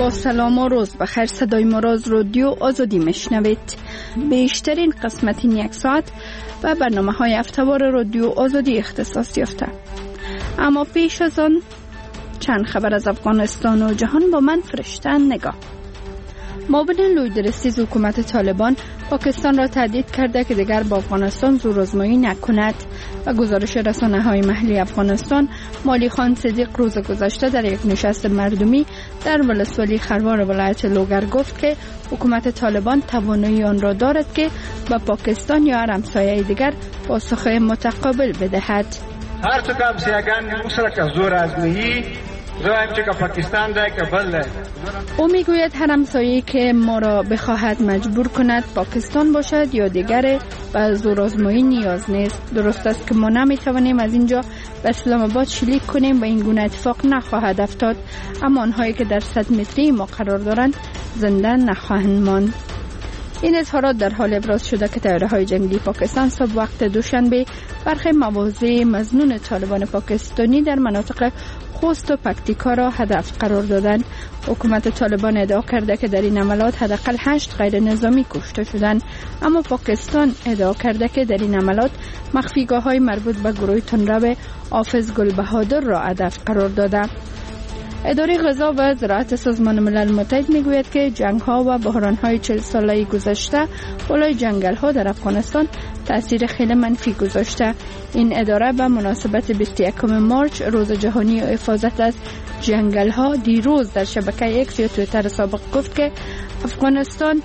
با سلام و روز بخیر. صدای ما را از رادیو آزادی میشنوید. بیشترین قسمت این یک ساعت و برنامه های هفته‌وار رادیو آزادی اختصاص یافته. اما پیش از آن چند خبر از افغانستان و جهان با من فرشته نگاه. معاون لویدرسیز حکومت طالبان پاکستان را تهدید کرده که دیگر با افغانستان زورآزمایی نکند و گزارش رسانه‌های محلی افغانستان مالی خان صدیق روز گذشته در یک نشست مردمی در ولسوالی خروار ولایت لوگر گفت که حکومت طالبان توانایی آن را دارد که به پاکستان یا هر همسایه دیگر پاسخ متقابل بدهد. هر څه کوم سیاګان مسره که زور آزمایی زوایم چې پاکستان دا که بل. او میگوید هر همسایه‌ای که ما را بخواهد مجبور کند پاکستان باشد یا دیگر به زورآزمایی نیاز نیست. درست است که ما نمیتوانیم از اینجا به اسلام آباد شلیک کنیم و این گونه اتفاق نخواهد افتاد، اما آنهایی که در 100 متری ما قرار دارند زنده نخواهند ماند. این اظهارات در حال ابراز شده که طیاره‌های جنگی پاکستان صبح وقت دوشنبه برخی مواضع مظنون طالبان پاکستانی در مناطق خوست و پکتیکا را هدف قرار دادند. حکومت طالبان ادعا کرده که در این عملات حداقل 8 غیر نظامی کشته شدند، اما پاکستان ادعا کرده که در این عملات مخفیگاه‌های مربوط به گروه تندرو حافظ گل بهادر را هدف قرار داده. اداره غذا و زراعت سازمان ملل متحد میگوید که جنگ‌ها و بحران‌های 40 ساله گذشته بالای جنگل‌ها در افغانستان تأثیر خیلی منفی گذاشته. این اداره به مناسبت 21 مارچ روز جهانی حفاظت از جنگل‌ها دیروز در شبکه اکس یا توییتر سابق گفت که افغانستان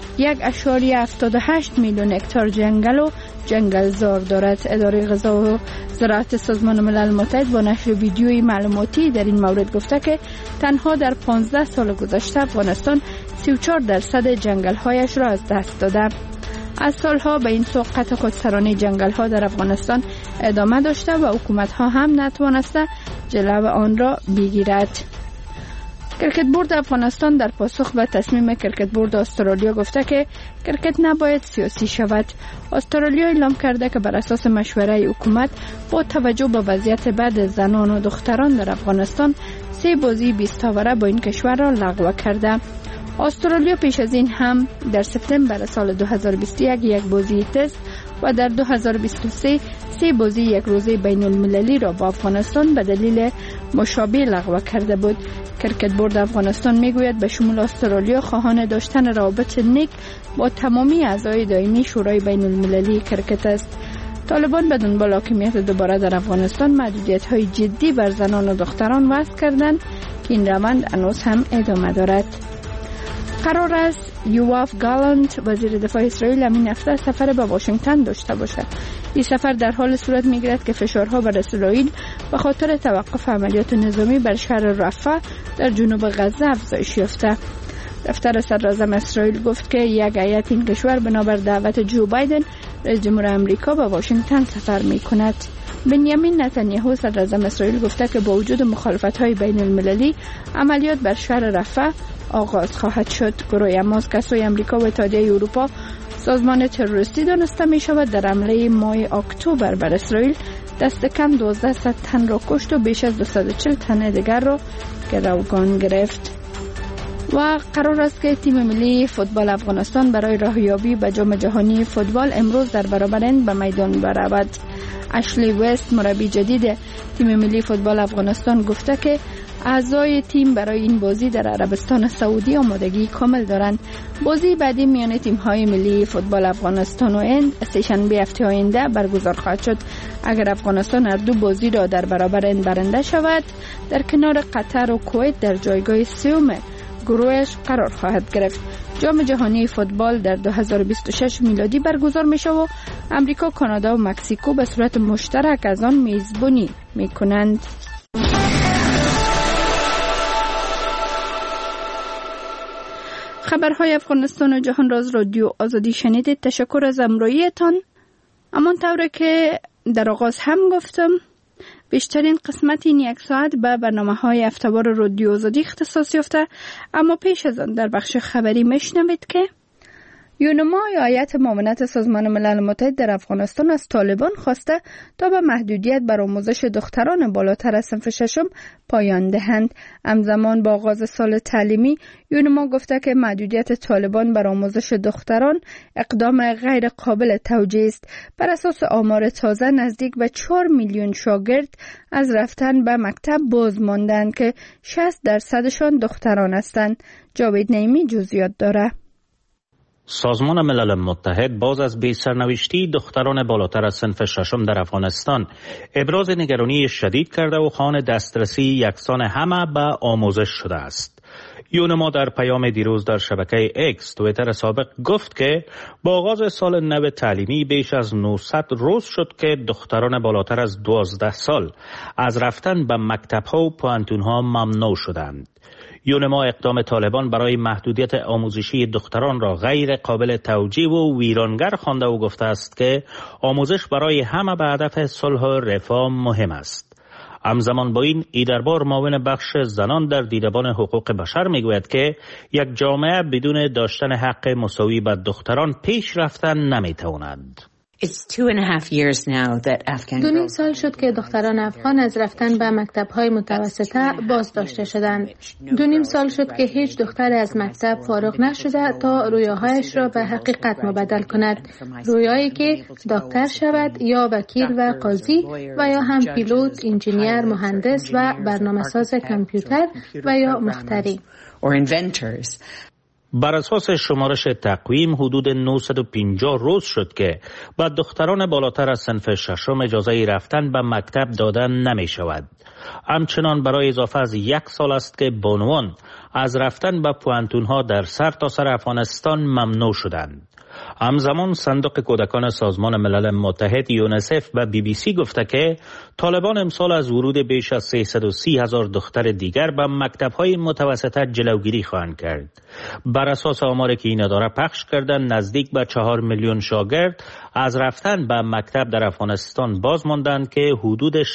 1.78 میلیون هکتار جنگل و جنگلزار دارد. اداره غذا و زراعت سازمان ملل متحد با نشر ویدیویی معلوماتی در این مورد گفته که تنها در 15 سال گذشته افغانستان 34% جنگل‌هایش را از دست داده. از سالها به این سو قطع خودسرانه جنگل‌ها در افغانستان ادامه داشته و حکومت‌ها هم نتوانسته جلو آن را بگیرد. کرکت بورد افغانستان در پاسخ به تصمیم کرکت بورد استرالیا گفته که کرکت نباید سیاسی شود. استرالیا اعلام کرده که بر اساس مشوره حکومت با توجه به وضعیت بد زنان و دختران در افغانستان 3 بازی 20 اوره با این کشور را لغو کرده. استرالیا پیش از این هم در سپتامبر سال 2021 یک بازی تست و در 2023 3 بازی یک روزه بین المللی را با افغانستان به دلیل مشابه لغو کرده بود. کرکت بورد افغانستان میگوید به شمول استرالیا خواهان داشتن روابط نیک با تمامی اعضای دائمی شورای بین المللی کرکت است. طالبان به دنبال حاکمیت دوباره در افغانستان محدودیت‌های جدی بر زنان و دختران وضع کردند که این روند هنوز هم ادامه دارد. قرار است یواف گالانت وزیر دفاع اسرائیل همین هفته سفر به واشنگتن داشته باشد. این سفر در حال صورت میگیرد که فشارها بر اسرائیل به خاطر توقف عملیات نظامی بر شهر رفح در جنوب غزه افزایش یافته. دفتر صدراعظم اسرائیل گفت که یک هیئت این کشور بنابر دعوت جو بایدن رئیس جمهور آمریکا به واشنگتن سفر میکند. بنیامین نتانیاهو صدراعظم اسرائیل گفته که با وجود مخالفت‌های بین المللی عملیات بر شهر رفح آغاز خواهد شد. گروه حماس که سوی آمریکا و اتحادیه اروپا سازمان تروریستی دانسته می شود در حمله ماه اکتبر بر اسرائیل دست کم 1200 تن را کشت و بیش از 240 تن دیگر را گروگان گرفت. و قرار است که تیم ملی فوتبال افغانستان برای راهیابی به جام جهانی فوتبال امروز در برابر هند به میدان برود. اشلی وست مربی جدید تیم ملی فوتبال افغانستان گفته که اعضای تیم برای این بازی در عربستان سعودی آمادگی کامل دارند. بازی بعدی میان تیم‌های ملی فوتبال افغانستان و هند سه‌شنبه هفته آینده برگزار خواهد شد. اگر افغانستان هر دو بازی را در برابر هند برنده شود، در کنار قطر و کویت در جایگاه سوم گروهش قرار خواهد گرفت. جام جهانی فوتبال در 2026 میلادی برگزار می شود و امریکا، کانادا و مکزیکو به صورت مشترک از آن میزبانی می کنند. خبرهای افغانستان و جهان را از رادیو آزادی شنیدید. تشکر از همراهیتان. همانطور که در آغاز هم گفتم بیشترین قسمت این یک ساعت به برنامه‌های هفته‌وار رادیو آزادی اختصاص یافته، اما پیش از آن در بخش خبری میشنوید که یونما یا هیئت معاونت سازمان ملل متحد در افغانستان از طالبان خواسته تا به محدودیت بر آموزش دختران بالاتر از صنف ششم پایان دهند. همزمان با آغاز سال تعلیمی، یونما گفته که محدودیت طالبان بر آموزش دختران اقدام غیر قابل توجیه است. بر اساس آمار تازه نزدیک به 4 میلیون شاگرد از رفتن به مکتب باز ماندند که 60% دختران هستند. جاوید نعیمی جزئیات داره. سازمان ملل متحد باز از بی‌سرنوشتی دختران بالاتر از صنف ششم در افغانستان ابراز نگرانی شدید کرده و خواهان دسترسی یکسان همه به آموزش شده است. یونما در پیام دیروز در شبکه اکس توییتر سابق گفت که با آغاز سال نو تعلیمی بیش از 900 روز شد که دختران بالاتر از 12 سال از رفتن به مکتب‌ها و پوانتون‌ها ممنوع شدند. یونما اقدام طالبان برای محدودیت آموزشی دختران را غیر قابل توجیه و ویرانگر خوانده و گفته است که آموزش برای همه به هدف صلح و رفاه مهم است. همزمان با این ایدربار معاون بخش زنان در دیدبان حقوق بشر میگوید که یک جامعه بدون داشتن حق مساوی به دختران پیش رفتن نمیتواند. 2.5 سال شد که دختران افغان از رفتن به مکتب‌های متوسطه باز داشته شدند. 2.5 سال شد که هیچ دختر از مکتب فارغ نشده تا رویاهایش را به حقیقت مبدل کند. رویایی که دکتر شود یا وکیل و قاضی و یا هم پیلوت، انجینیر، مهندس و برنامه‌ساز کامپیوتر و یا مخترع. بر اساس شمارش تقویم حدود 950 روز شد که با دختران بالاتر از صنف ششم اجازه رفتن به مکتب دادن نمی شود. همچنان برای اضافه از 1 سال است که بانوان از رفتن به پوانتون‌ها در سرتاسر افغانستان ممنوع شدند. همزمان صندوق کودکان سازمان ملل متحد یونیسف و BBC گفته که طالبان امسال از ورود بیش از 330,000 دختر دیگر به مکتب‌های متوسطه جلوگیری خواهند کرد. بر اساس آماری که این اداره پخش کردند نزدیک به 4 میلیون شاگرد از رفتن به مکتب در افغانستان باز ماندند که حدود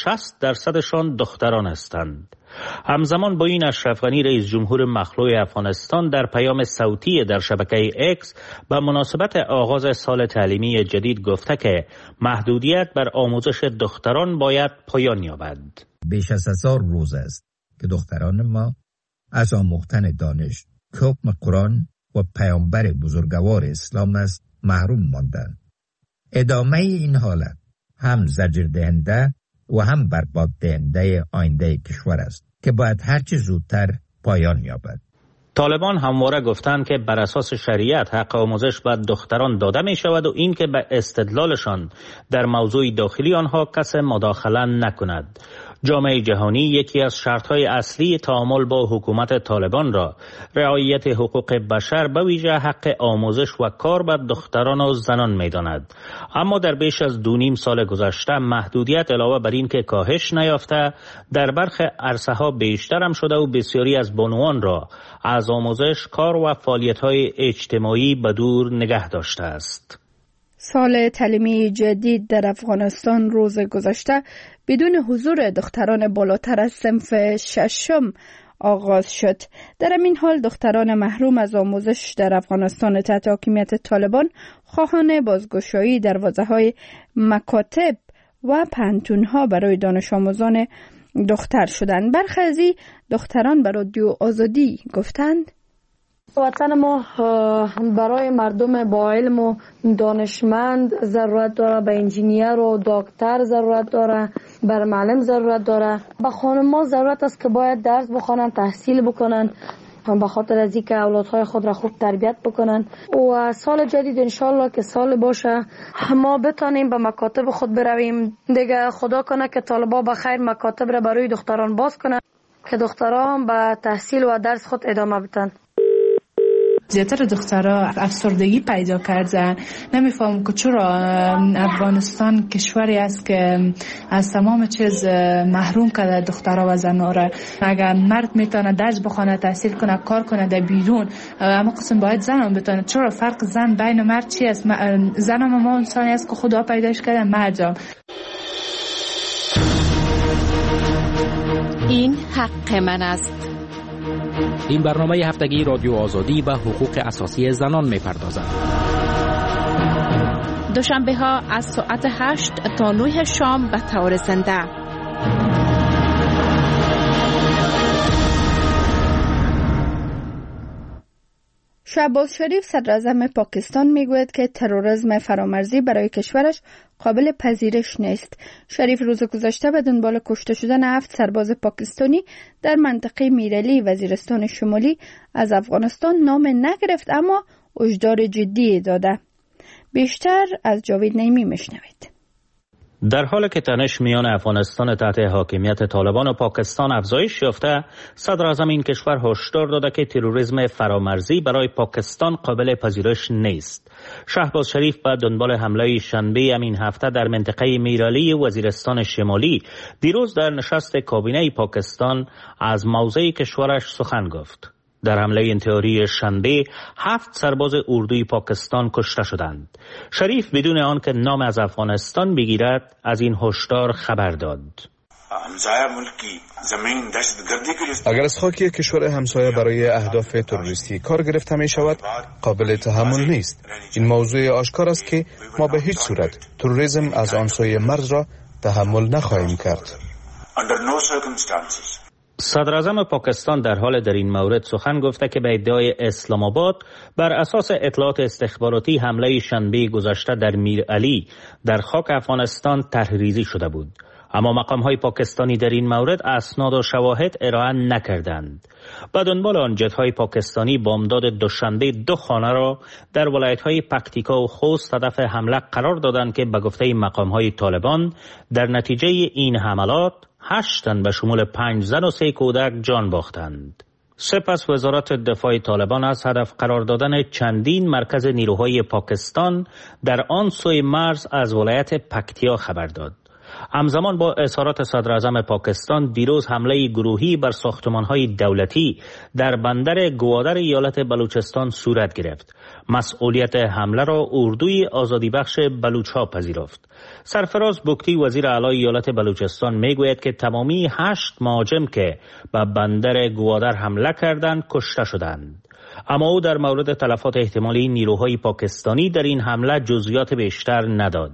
60% دختران هستند. همزمان با این اشرف غنی رئیس جمهور مخلوع افغانستان در پیام صوتی در شبکه اکس به مناسبت آغاز سال تعلیمی جدید گفته که محدودیت بر آموزش دختران باید پایان یابد. بیش از 1000 روز است که دختران ما از آموختن دانش، حکم قرآن و پیامبر بزرگوار اسلام است محروم ماندند. ادامه این حالت هم زجر دهنده و هم برباد دهنده آینده کشور است که باید هرچی زودتر پایان یابد. طالبان همواره گفتند که بر اساس شریعت حق آموزش به دختران داده می شود و این که به استدلالشان در موضوع داخلی آنها کس مداخله نکند. جامعه جهانی یکی از شرطهای اصلی تعامل با حکومت طالبان را رعایت حقوق بشر به ویژه حق آموزش و کار به دختران و زنان می داند. اما در بیش از 2.5 سال گذشته محدودیت علاوه بر این که کاهش نیافته در برخی عرصه ها بیشتر هم شده و بسیاری از بانوان را از آموزش، کار و فعالیت‌های اجتماعی به دور نگه داشته است. سال تعلیمی جدید در افغانستان روز گذشته بدون حضور دختران بالاتر از صنف ششم آغاز شد. در این حال دختران محروم از آموزش در افغانستان تحت حاکمیت طالبان خواهان بازگشایی دروازه‌های مکاتب و پانتون‌ها برای دانش آموزان دختر شدند. برخی از دختران به رادیو آزادی گفتند وطن ما برای مردم با علم و دانشمند ضرورت داره، به انجینیر و دکتر ضرورت داره، بر معلم ضرورت داره. به خانم‌ها ضرورت است که باید درس بخوانند، تحصیل بکنند به خاطر از اینکه اولادهای خود را خوب تربیت بکنند و سال جدید انشالله که سال باشه ما بتانیم به مکاتب خود برویم. دیگه خدا کنه که طالبا به خیر مکاتب را برای دختران باز کنند که دختران به تحصیل و درس خود ادامه بدن. زیادتر دخترها افسردگی پیدا کردن. نمیفهم که چرا افغانستان کشوری است که از تمام چیز محروم کرده دخترها و زنها را. اگر مرد میتونه درس بخونه، تحصیل کنه، کار کنه در بیرون، اما قسم باید زن هم بتونه. چرا فرق زن بین مرد چی است؟ زن هم ما انسانی است که خدا پیداش کرده، مرد هم. این حق من است. این برنامه هفتگی رادیو آزادی و حقوق اساسی زنان می‌پردازد. دوشنبه ها از ساعت 8 تا 9 شام به طور زنده. شهباز شریف صدر اعظم پاکستان میگوید که تروریسم فرامرزی برای کشورش قابل پذیرش نیست. شریف روز گذشته به دنبال کشته شدن 7 سرباز پاکستانی در منطقه میرعلی وزیرستان شمالی از افغانستان نام نگرفت، اما هشدار جدی داده. بیشتر از جاوید نعیمی میشنوید. در حالی که تنش میان افغانستان تحت حاکمیت طالبان و پاکستان افزایش یافته، صدر اعظم این کشور هشدار داده که تروریسم فرامرزی برای پاکستان قابل پذیرش نیست. شهباز شریف به دنبال حمله شنبه همین هفته در منطقه میرعلی وزیرستان شمالی دیروز در نشست کابینه پاکستان از موضع کشورش سخن گفت. در حمله انتحاری شنبه 7 سرباز اردوی پاکستان کشته شدند. شریف بدون آن که نام از افغانستان بگیرد از این هشدار خبر داد. اگر از خاک کشور همسایه برای اهداف تروریستی کار گرفته می شود قابل تحمل نیست. این موضوع آشکار است که ما به هیچ صورت تروریسم از آن سوی مرز را تحمل نخواهیم کرد. صدر اعظم پاکستان در این مورد سخن گفته که به ادعای اسلام آباد بر اساس اطلاعات استخباراتی حمله شنبه گذشته در میرعلی در خاک افغانستان طرحریزی شده بود، اما مقام‌های پاکستانی در این مورد اسناد و شواهد ارائه نکردند. به دنبال آن جت‌های پاکستانی بامداد دوشنبه 2 خانه را در ولایت‌های پکتیکا و خوست هدف حمله قرار دادند که به گفته مقام‌های طالبان در نتیجه این حملات 8 تن به شمول 5 زن و 3 کودک جان باختند. سپس وزارت دفاع طالبان از هدف قرار دادن چندین مرکز نیروهای پاکستان در آن سوی مرز از ولایت پکتیا خبر داد. همزمان با اظهارات صدر اعظم پاکستان دیروز حمله گروهی بر ساختمان‌های دولتی در بندر گوادر ایالت بلوچستان صورت گرفت. مسئولیت حمله را اردوی آزادی بخش بلوچ‌ها پذیرفت. سرفراز بگتی وزیر اعلی ایالت بلوچستان میگوید که تمامی 8 مهاجم که به بندر گوادر حمله کردند کشته شدند. اما او در مورد تلفات احتمالی نیروهای پاکستانی در این حمله جزئیات بیشتر نداد.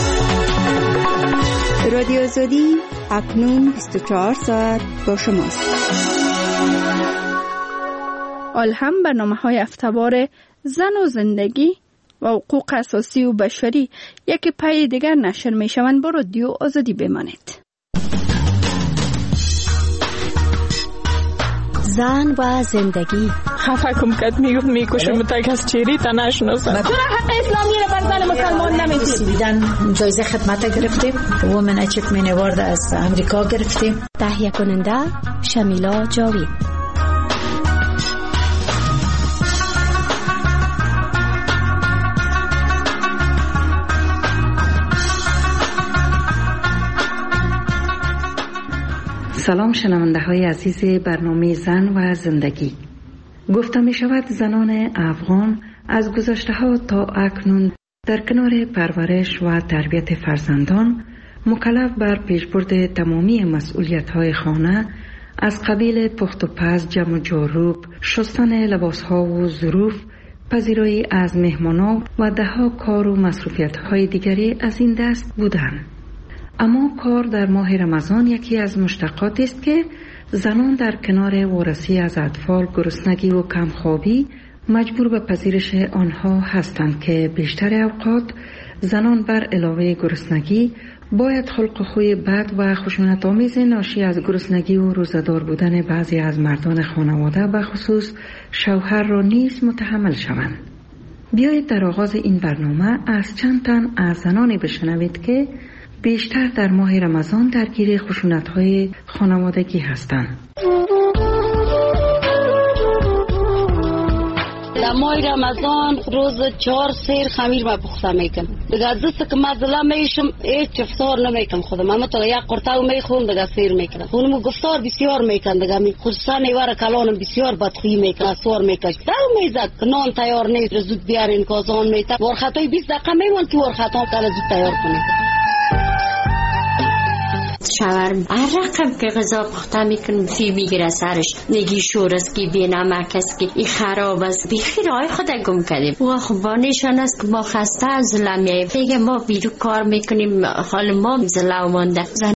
رادیو آزادی اکنون 24 ساعت با شماست. الهم برنامه‌های هفته‌وار زن و زندگی و حقوق اساسی و بشری یکی پای دیگر نشر می‌شوند. با رادیو آزادی بمانید. زن و زندگی. خفه کم کد میکشم تا کس چیری تا نشناسم. چرا حق اسلامی را بر زن مسلمان نمیدید؟ بیدن جایزه خدمت گرفتیم. وومن اچیومنت اوارد از امریکا گرفتیم. تهیه کننده شمیلا جاوید. سلام شنونده های عزیز برنامه زن و زندگی. گفته می شود زنان افغان از گذشته ها تا اکنون در کنار پرورش و تربیت فرزندان مکلف بر پیشبرد تمامی مسئولیت های خانه از قبیل پخت و پز، جمع و جاروب، شستن لباس ها و ظروف، پذیرایی از مهمانان و دهها کار و مصروفیت های دیگری از این دست بودند. اما کار در ماه رمضان یکی از مشتقاتی است که زنان در کنار وارسی از اطفال، گرسنگی و کمخوابی مجبور به پذیرش آنها هستند که بیشتر اوقات زنان بر علاوه گرسنگی باید خلق خوی بد و خشونت آمیز ناشی از گرسنگی و روزه‌دار بودن بعضی از مردان خانواده به خصوص شوهر را نیز متحمل شوند. بیایید در آغاز این برنامه از چند تن از زنانی بشنوید که بیشتر در ماه رمضان درگیر خشونت‌های خانوادگی هستند. در ماه رمضان روز 4 سیر خمیر ما پخته میکنم. دیگه دست که مزله میشم هیچ افطار نمیکنم خودم. اما تا یک قرطه میخورم دیگه سیر میکنم. اونم گفتار بسیار میکنم دیگه می خصوصا نیوار کلانم بسیار بدخویی میکنه، سوار میکش. در میزد که نان تیار نیست زود بیارین کازان میته. ورخطای 20 دقیقه میمون که ورخطا کلا زود تیار کنید. شاورما هر رقم که غذا پخته میکنیم فی میگیره سرش، نگی شور است که بی نمک است که این خراب است، بیخی راه خود گم کردیم. و خب بانشان است که ما خسته از زله میاییم، دیگه ما بیرو کار میکنیم، حال ما زله مانده.